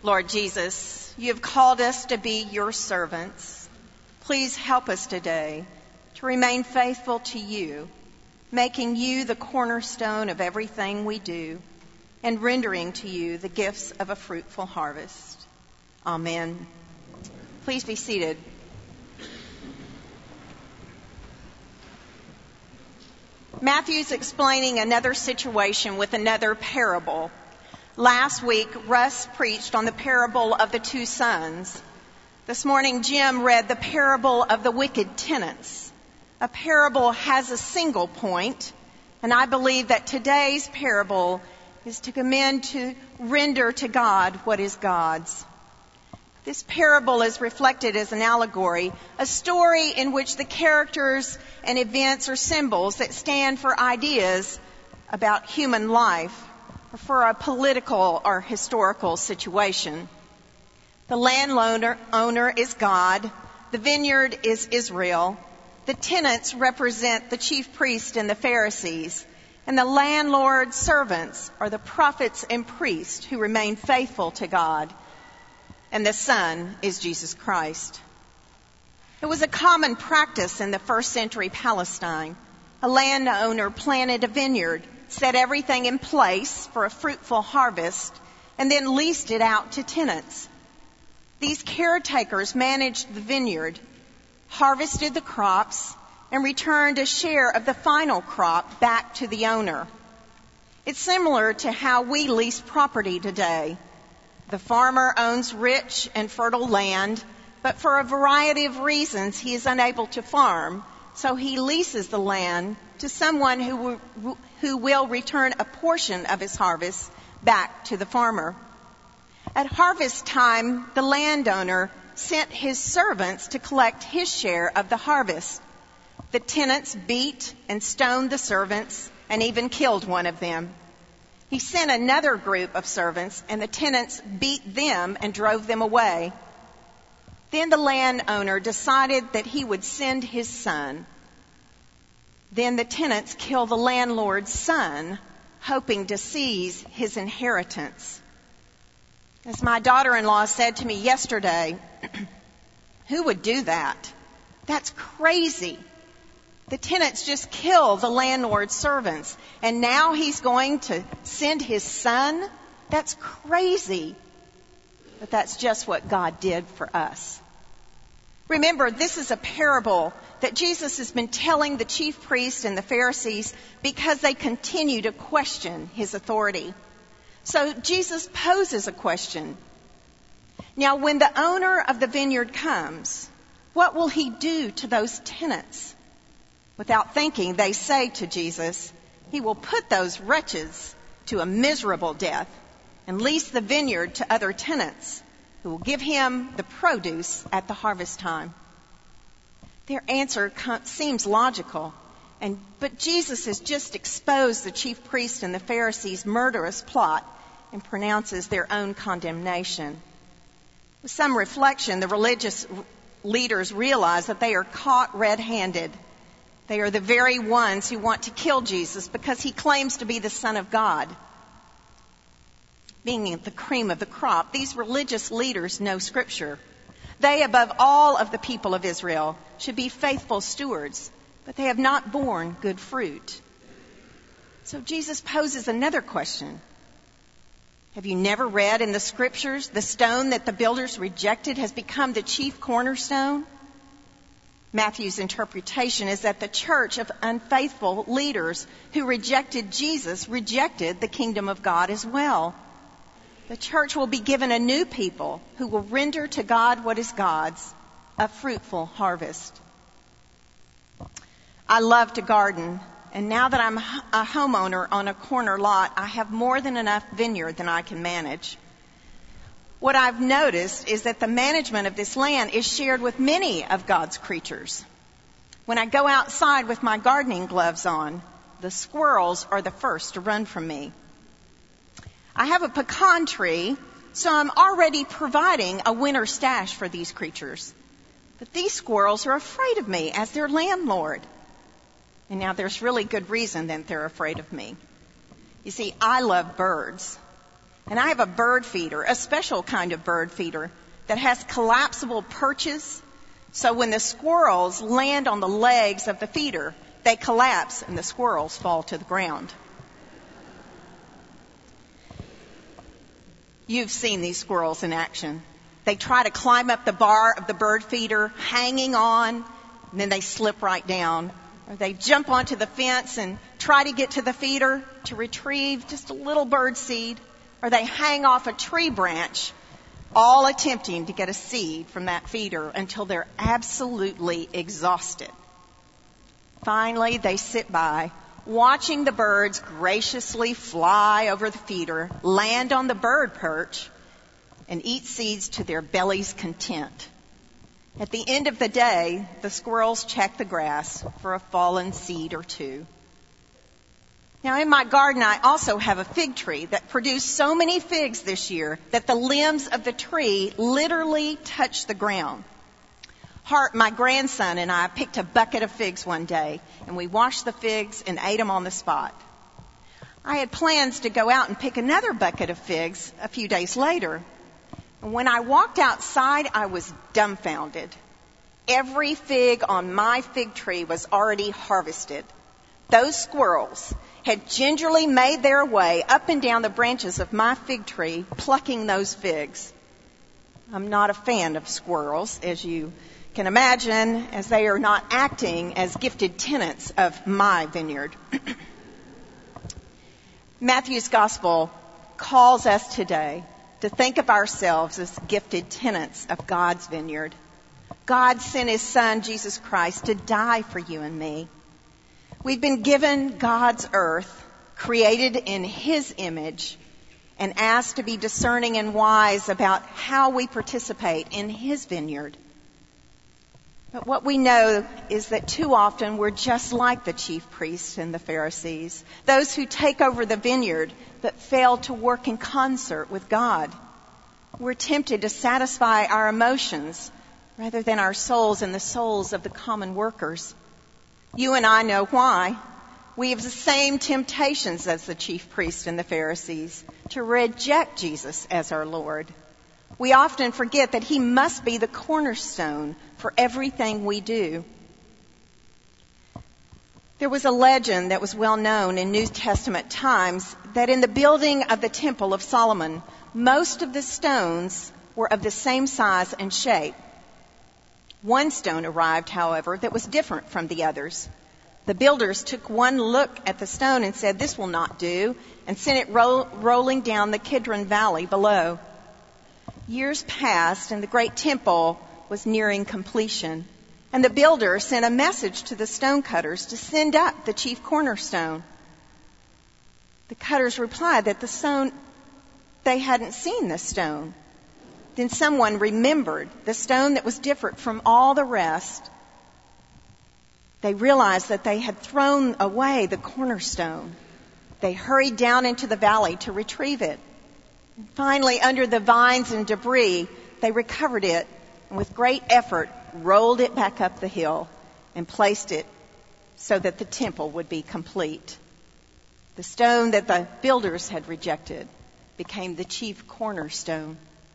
Lord Jesus, you have called us to be your servants. Please help us today to remain faithful to you, making you the cornerstone of everything we do, and rendering to you the gifts of a fruitful harvest. Amen. Please be seated. Matthew's explaining another situation with another parable. Last week, Russ preached on the parable of the two sons. This morning, Jim read the parable of the wicked tenants. A parable has a single point, and I believe that today's parable is to commend to render to God what is God's. This parable is reflected as an allegory, a story in which the characters and events are symbols that stand for ideas about human life or for a political or historical situation. The landowner is God. The vineyard is Israel. The tenants represent the chief priest and the Pharisees. And the landlord's servants are the prophets and priests who remain faithful to God. And the Son is Jesus Christ. It was a common practice in the first century Palestine. A landowner planted a vineyard, set everything in place for a fruitful harvest, and then leased it out to tenants. These caretakers managed the vineyard, harvested the crops, and returned a share of the final crop back to the owner. It's similar to how we lease property today. The farmer owns rich and fertile land, but for a variety of reasons he is unable to farm, so he leases the land to someone who will return a portion of his harvest back to the farmer. At harvest time, the landowner sent his servants to collect his share of the harvest. The tenants beat and stoned the servants and even killed one of them. He sent another group of servants, and the tenants beat them and drove them away. Then the landowner decided that he would send his son. Then the tenants kill the landlord's son, hoping to seize his inheritance. As my daughter-in-law said to me yesterday, who would do that? That's crazy. The tenants just kill the landlord's servants, and now he's going to send his son? That's crazy. But that's just what God did for us. Remember, this is a parable that Jesus has been telling the chief priests and the Pharisees because they continue to question his authority. So Jesus poses a question. Now, when the owner of the vineyard comes, what will he do to those tenants? Without thinking, they say to Jesus, he will put those wretches to a miserable death and lease the vineyard to other tenants who will give him the produce at the harvest time. Their answer seems logical, but Jesus has just exposed the chief priests and the Pharisees' murderous plot and pronounces their own condemnation. With some reflection, the religious leaders realize that they are caught red-handed. They are the very ones who want to kill Jesus because he claims to be the Son of God. Being the cream of the crop, these religious leaders know Scripture. They, above all of the people of Israel, should be faithful stewards, but they have not borne good fruit. So Jesus poses another question. Have you never read in the Scriptures, the stone that the builders rejected has become the chief cornerstone? Matthew's interpretation is that the church of unfaithful leaders who rejected Jesus rejected the kingdom of God as well. The church will be given a new people who will render to God what is God's, a fruitful harvest. I love to garden, and now that I'm a homeowner on a corner lot, I have more than enough vineyard than I can manage. What I've noticed is that the management of this land is shared with many of God's creatures. When I go outside with my gardening gloves on, the squirrels are the first to run from me. I have a pecan tree, so I'm already providing a winter stash for these creatures. But these squirrels are afraid of me as their landlord. And now there's really good reason that they're afraid of me. You see, I love birds. And I have a bird feeder, a special kind of bird feeder that has collapsible perches. So when the squirrels land on the legs of the feeder, they collapse and the squirrels fall to the ground. You've seen these squirrels in action. They try to climb up the bar of the bird feeder, hanging on, and then they slip right down. Or they jump onto the fence and try to get to the feeder to retrieve just a little bird seed. Or they hang off a tree branch, all attempting to get a seed from that feeder until they're absolutely exhausted. Finally, they sit by, watching the birds graciously fly over the feeder, land on the bird perch, and eat seeds to their bellies' content. At the end of the day, the squirrels check the grass for a fallen seed or two. Now, in my garden, I also have a fig tree that produced so many figs this year that the limbs of the tree literally touch the ground. Hart, my grandson, and I picked a bucket of figs one day, and we washed the figs and ate them on the spot. I had plans to go out and pick another bucket of figs a few days later. And when I walked outside, I was dumbfounded. Every fig on my fig tree was already harvested. Those squirrels had gingerly made their way up and down the branches of my fig tree, plucking those figs. I'm not a fan of squirrels, as you can imagine, as they are not acting as gifted tenants of my vineyard. Matthew's gospel calls us today to think of ourselves as gifted tenants of God's vineyard. God sent his son, Jesus Christ, to die for you and me. We've been given God's earth, created in his image, and asked to be discerning and wise about how we participate in his vineyard. But what we know is that too often we're just like the chief priests and the Pharisees, those who take over the vineyard but fail to work in concert with God. We're tempted to satisfy our emotions rather than our souls and the souls of the common workers. You and I know why. We have the same temptations as the chief priests and the Pharisees to reject Jesus as our Lord. We often forget that he must be the cornerstone for everything we do. There was a legend that was well known in New Testament times that in the building of the Temple of Solomon, most of the stones were of the same size and shape. One stone arrived, however, that was different from the others. The builders took one look at the stone and said, "This will not do," and sent it rolling down the Kidron Valley below. Years passed, and the great temple was nearing completion. And the builder sent a message to the stonecutters to send up the chief cornerstone. The cutters replied that they hadn't seen the stone. Then someone remembered the stone that was different from all the rest. They realized that they had thrown away the cornerstone. They hurried down into the valley to retrieve it. And finally, under the vines and debris, they recovered it and with great effort rolled it back up the hill and placed it so that the temple would be complete. The stone that the builders had rejected became the chief cornerstone.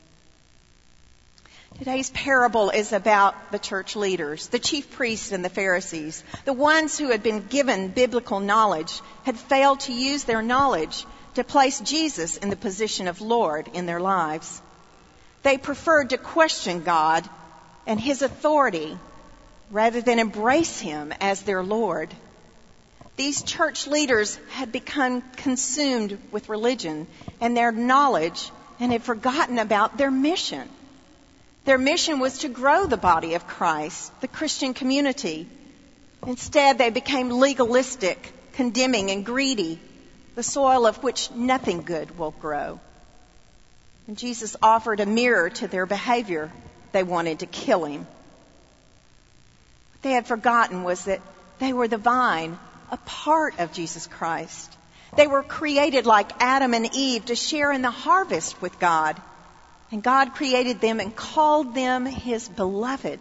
Today's parable is about the church leaders, the chief priests and the Pharisees. The ones who had been given biblical knowledge had failed to use their knowledge to place Jesus in the position of Lord in their lives. They preferred to question God and his authority rather than embrace him as their Lord. These church leaders had become consumed with religion and their knowledge and had forgotten about their mission. Their mission was to grow the body of Christ, the Christian community. Instead, they became legalistic, condemning, and greedy, the soil of which nothing good will grow. When Jesus offered a mirror to their behavior, they wanted to kill him. What they had forgotten was that they were the vine, a part of Jesus Christ. They were created like Adam and Eve to share in the harvest with God. And God created them and called them his beloved.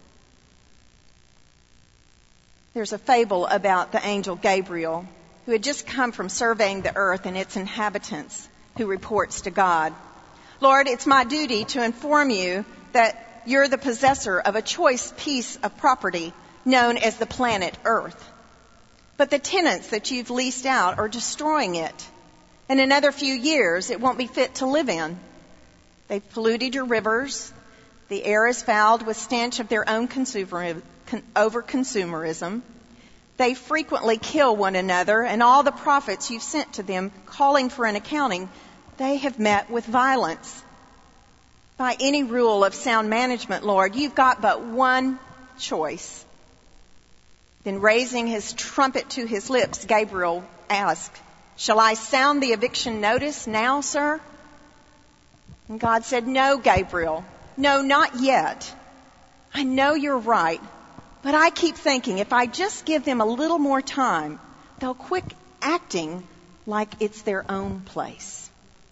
There's a fable about the angel Gabriel, who had just come from surveying the earth and its inhabitants, who reports to God. Lord, it's my duty to inform you that you're the possessor of a choice piece of property known as the planet Earth. But the tenants that you've leased out are destroying it. In another few years, it won't be fit to live in. They've polluted your rivers. The air is fouled with stench of their own over-consumerism. They frequently kill one another, and all the prophets you've sent to them calling for an accounting, they have met with violence. By any rule of sound management, Lord, you've got but one choice. Then raising his trumpet to his lips, Gabriel asked, "Shall I sound the eviction notice now, sir?" And God said, "No, Gabriel. No, not yet. I know you're right, but I keep thinking if I just give them a little more time, they'll quit acting like it's their own place."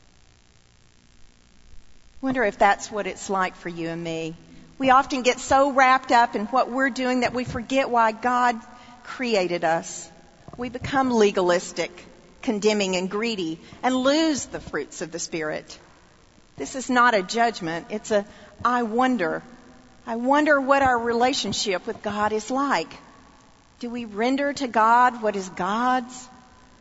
Wonder if that's what it's like for you and me. We often get so wrapped up in what we're doing that we forget why God created us. We become legalistic, condemning and greedy, and lose the fruits of the Spirit. This is not a judgment. It's a I wonder. I wonder what our relationship with God is like. Do we render to God what is God's?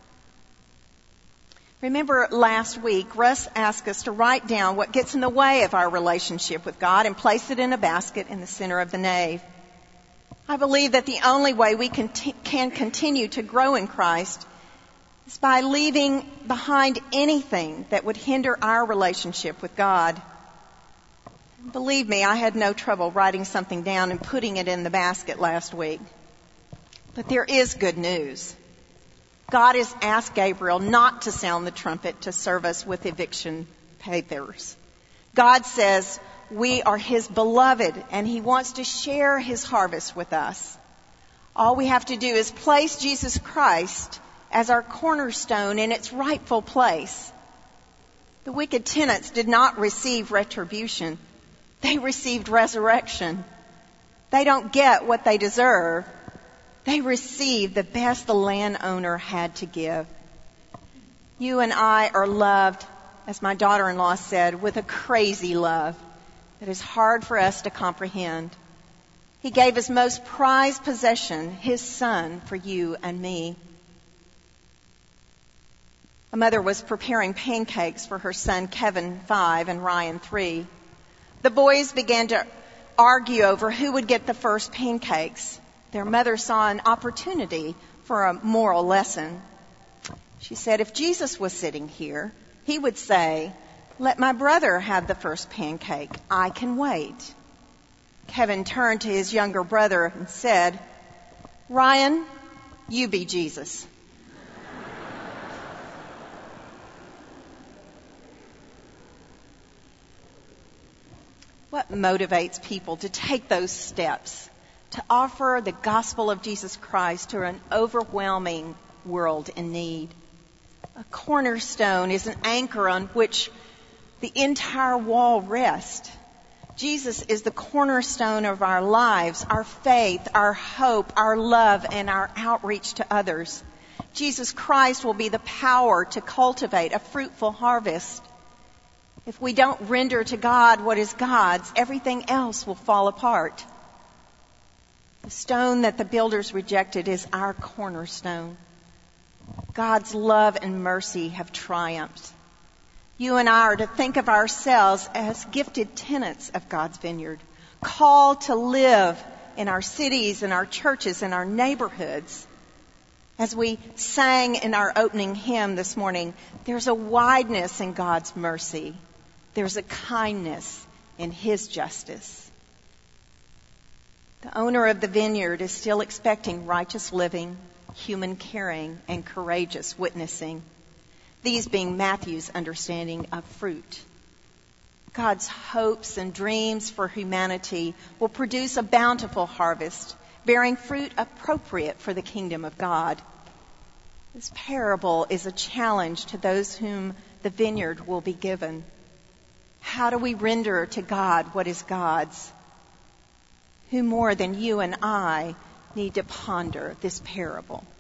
Remember last week, Russ asked us to write down what gets in the way of our relationship with God and place it in a basket in the center of the nave. I believe that the only way we can continue to grow in Christ is by leaving behind anything that would hinder our relationship with God. Believe me, I had no trouble writing something down and putting it in the basket last week. But there is good news. God has asked Gabriel not to sound the trumpet to serve us with eviction papers. God says we are his beloved and he wants to share his harvest with us. All we have to do is place Jesus Christ as our cornerstone in its rightful place. The wicked tenants did not receive retribution. They received resurrection. They don't get what they deserve. They received the best the landowner had to give. You and I are loved, as my daughter-in-law said, with a crazy love that is hard for us to comprehend. He gave his most prized possession, his son, for you and me. A mother was preparing pancakes for her son Kevin, 5, and Ryan, 3. The boys began to argue over who would get the first pancakes. Their mother saw an opportunity for a moral lesson. She said, if Jesus was sitting here, he would say, "Let my brother have the first pancake. I can wait." Kevin turned to his younger brother and said, "Ryan, you be Jesus." What motivates people to take those steps, to offer the gospel of Jesus Christ to an overwhelming world in need? A cornerstone is an anchor on which the entire wall rests. Jesus is the cornerstone of our lives, our faith, our hope, our love, and our outreach to others. Jesus Christ will be the power to cultivate a fruitful harvest. If we don't render to God what is God's, everything else will fall apart. The stone that the builders rejected is our cornerstone. God's love and mercy have triumphed. You and I are to think of ourselves as gifted tenants of God's vineyard, called to live in our cities, in our churches, in our neighborhoods. As we sang in our opening hymn this morning, there's a wideness in God's mercy. There's a kindness in his justice. The owner of the vineyard is still expecting righteous living, human caring, and courageous witnessing. These being Matthew's understanding of fruit. God's hopes and dreams for humanity will produce a bountiful harvest, bearing fruit appropriate for the kingdom of God. This parable is a challenge to those whom the vineyard will be given. How do we render to God what is God's? Who more than you and I need to ponder this parable?